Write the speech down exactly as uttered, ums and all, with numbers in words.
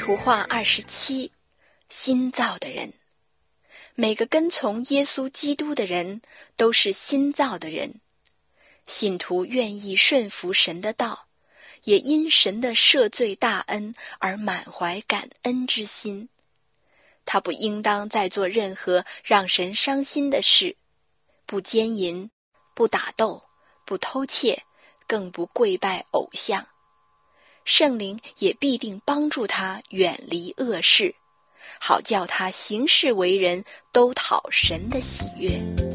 图画二十七，新造的人。每个跟从耶稣基督的人都是新造的人。信徒愿意顺服神的道，也因神的赦罪大恩而满怀感恩之心。他不应当再做任何让神伤心的事，不奸淫，不打斗，不偷窃，更不跪拜偶像。圣灵也必定帮助他远离恶事，好叫他行事为人都讨神的喜悦。